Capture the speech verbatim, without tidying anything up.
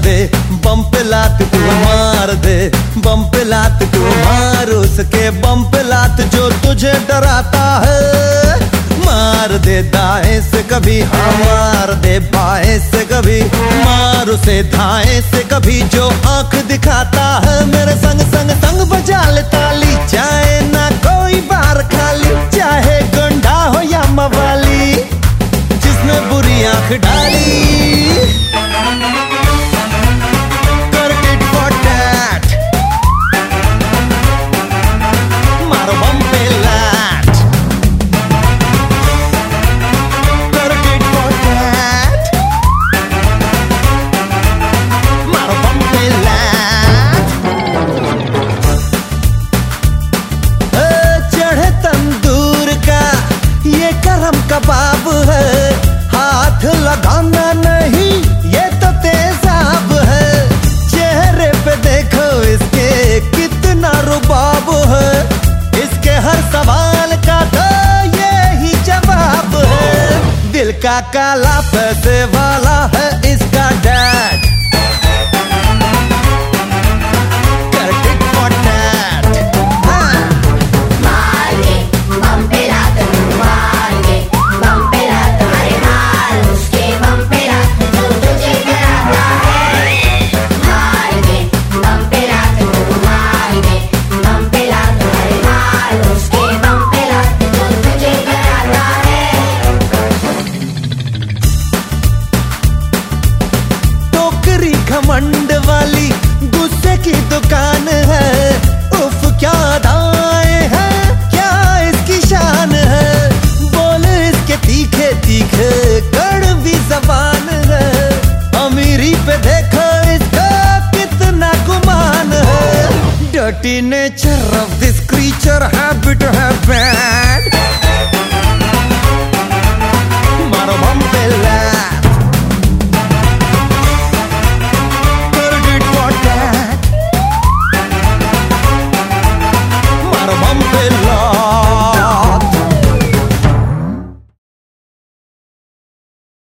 दे बम पे लात तू मार दे, बम पे लात तू मार उसके बम पे लात जो तुझे डराता है। मार दे दाएं से कभी, हाँ मार दे बाएं से कभी, मार उसे दाएं से कभी जो आंख दिखाता है। मेरे संग संग संग बजा ले ताली, चाहे ना कोई बार खाली, चाहे गंडा हो या मवाली, जिसने बुरी आंख डाली कर टिट फॉर टैट, मारो बम पे लात, कर टिट फॉर टैट, मारो बम पे लात। चढ़े तंदूर का ये गरम कबाब है, हाथ लगाना नहीं ये तो तेजाब है। चेहरे पे देखो इसके कितना रुबाब है, इसके हर सवाल का तो ये ही जवाब है। दिल का काला पैसे वाला है इसका डैड, कर टिट फॉर टैट। घमंड वाली गुस्से की दुकान है, उफ क्या अदाएं हैं, क्या इसकी शान है। बोल इसके तीखे तीखे कड़वी जबान है, अमीरी पे देखो इसका कितना गुमान है। Dirty nature of this creature, habit है बैड, मारो बम